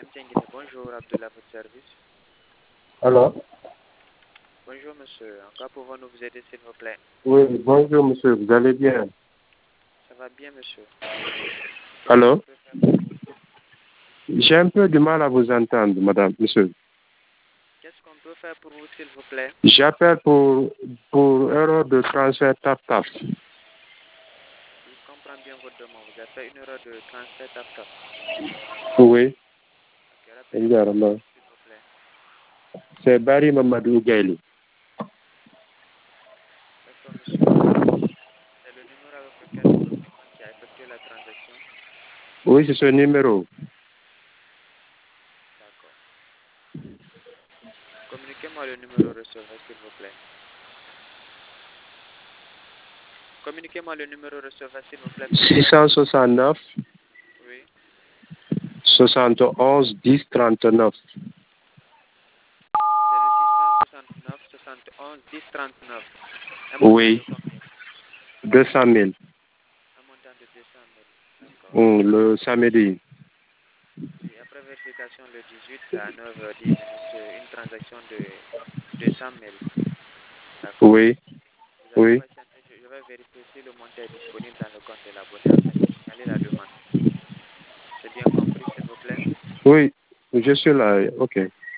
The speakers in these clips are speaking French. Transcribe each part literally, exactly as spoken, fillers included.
M T N Guinée, bonjour, Abdullah, votre service. Alors? Bonjour, monsieur. En quoi pouvons-nous vous aider, s'il vous plaît? Oui, bonjour, monsieur. Vous allez bien? Ça va bien, monsieur. Alors? Qu'est-ce qu'on peut faire pour vous? J'ai un peu de mal à vous entendre, madame, monsieur. Qu'est-ce qu'on peut faire pour vous, s'il vous plaît? J'appelle pour, pour erreur de transfert tap-tap. Si je comprends bien votre demande, vous avez fait une erreur de transfert tap-tap. Oui. Ok, répétez-moi, s'il vous plaît. C'est Barry Mamadou Gaili. D'accord, monsieur. C'est le numéro avec lequel votre demande qui a effectué la transaction? Oui, c'est ce numéro. D'accord. Communiquez-moi le numéro receveur, s'il vous plaît. Communiquez-moi le numéro receveur, s'il vous plaît. six cent soixante-neuf. Oui. soixante et onze dix trente-neuf. C'est le six cent soixante-neuf soixante et onze dix trente-neuf. Un montant Oui. de combien? deux cent mille. Un montant de deux cent mille. D'accord. Mm, le samedi. Oui, après vérification le dix-huit à neuf heures dix minutes, une transaction de deux cent mille. D'accord. Oui. Vous allez Oui. patienter, je, je vais vérifier si le montant est disponible dans le compte de l'abonné afin de signaler la demande. C'est bien compris, s'il vous plaît? Oui, je suis là. OK.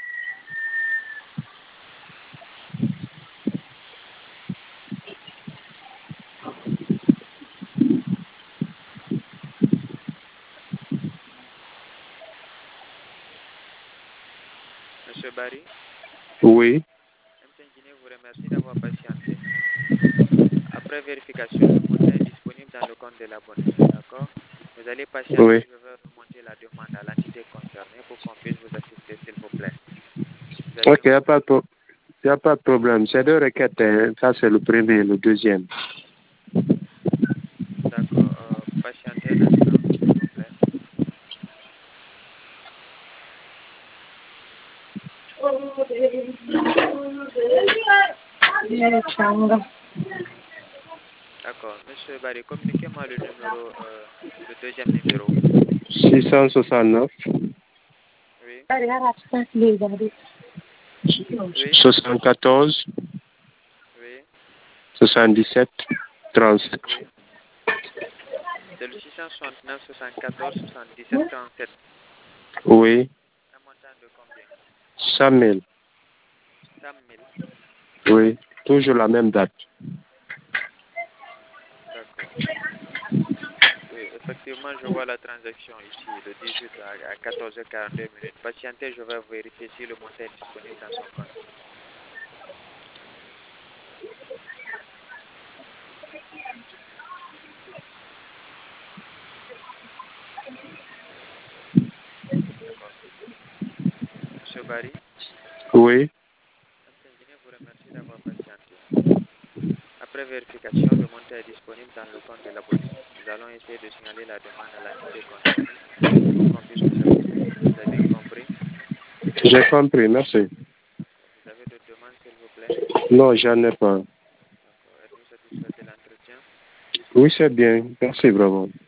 Monsieur Barry? Oui. M T N Guinée vous remercie d'avoir patienté. Après vérification, le montant est disponible dans le compte de l'abonné. D'accord? Vous allez patienter, Oui. je vais remonter la demande à l'entité concernée pour qu'on puisse vous assister, s'il vous plaît. Vous avez OK, il bien n'y a, compris? pas de pro- y a pas de problème. C'est deux requêtes. Hein. Ça, c'est le premier, le deuxième. D'accord. Euh, patientez un instant, s'il vous plaît. D'accord. Monsieur Barry, communiquez-moi le numéro, euh, le deuxième numéro. six cent soixante-neuf. Oui. Oui. soixante-quatorze. Oui. soixante-dix-sept. trente-sept. Oui. C'est le six cent soixante-neuf soixante-quatorze soixante-dix-sept trente-sept. Oui. Un montant de combien? cent mille. cent mille. Oui. Toujours la même date. D'accord. Oui, effectivement, je vois la transaction ici, le dix-huit à quatorze heures quarante-deux minutes. Patientez, je vais vérifier si le montant est disponible dans son compte. D'accord. Monsieur Barry, Oui. M T N Guinée vous remercie d'avoir patienté. Après vérification, le montant est disponible dans le compte de l'abonné. Nous allons essayer de signaler la demande à l'entité concernée pour qu'on puisse vous assister. Vous avez bien compris? J'ai compris. Merci. D'accord. Vous avez d'autres demandes, s'il vous plaît? Non, j'en ai pas. D'accord. Êtes-vous satisfait de l'entretien? Oui, c'est bien. Merci vraiment.